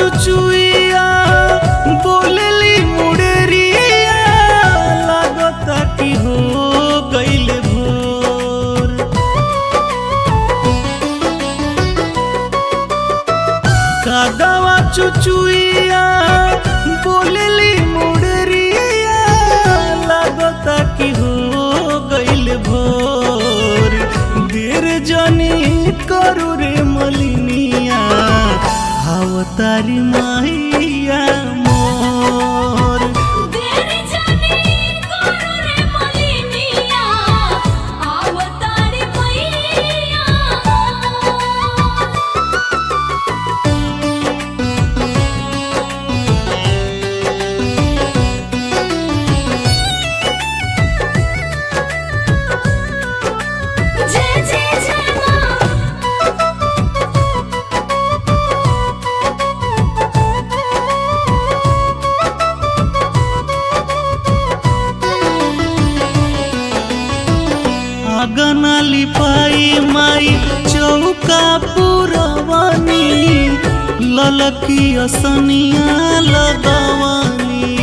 चुचुइया बोलेली मुड़ेरिया लागता कि हो गइल भोर। कादवा चुचुइया बोलेली मुड़ेरिया लागता कि हो गइल भोर। देर जनी करू रे मलिनिया अवतारी मैया मोर। देर जाने करू रे मलिनिया अवतारी मैया जय जय जय माँ। आगना लिपाई माई चौका पुरवानी ललकी असनिया लगवानी।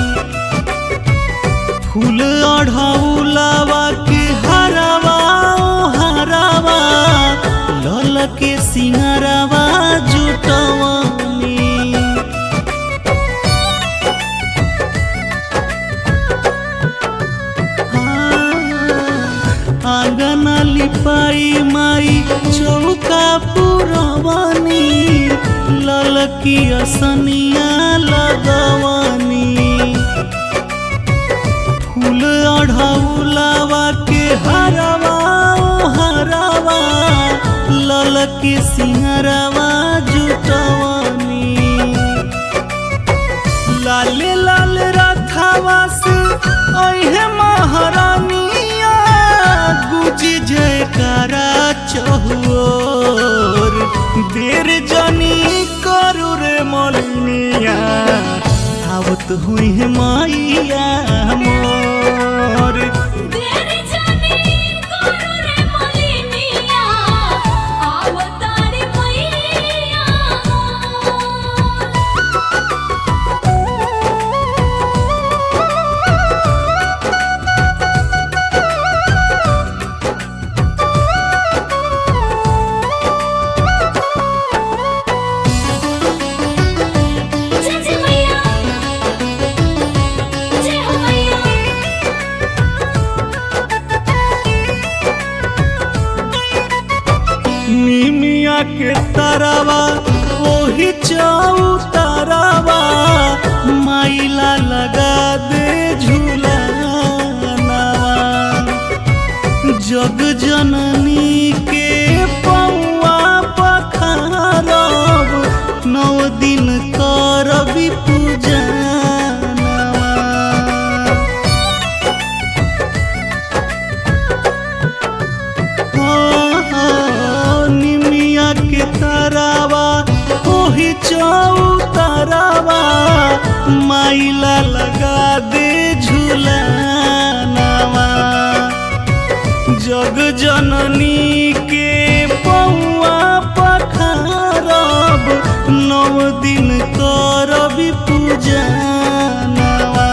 फूल अढ़ौलावा के हरावा हरावा ललके सिंहरावा जुटवानी। आंगना लिपाई माई चौका पुरवानी ललकी असनिया लगवानी। फूल अढ़ौलावा के हरावा हरावा ललकी सिंहरावा जुटवानी। लाल लाल रथावा से अहे महारानिया गुजी जयकारा चहुओर। देर जनी करू रे मलिनिया आवत हुई है मैया मोर। देर जाने करू रे मलिनिया अवतारी मैया जय जय मैया जय हो मैया। निमिया के तरवा ओही चौतरवा माइला लगा दे झूलनवा। जग जननी के पौआ पखारब 9 दिन करबी पूजनवा। निमिया के तरवा ओही चौतरवा माइला लगा दे झूलनवा। जग जननी के पौआ पखारब 9 दिन करबी पूजनवा।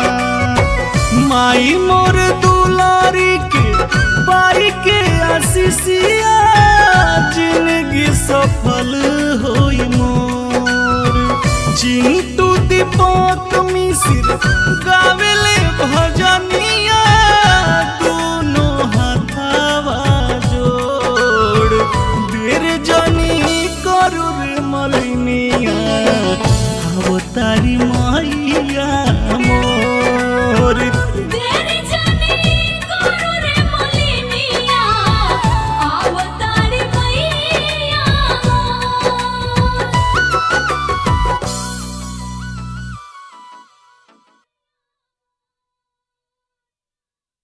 माई मोर दुलारी के पाई के आशीषिया जिंदगी सफल होई मोर। चिंटू दीपक मिश्र गावेले भजन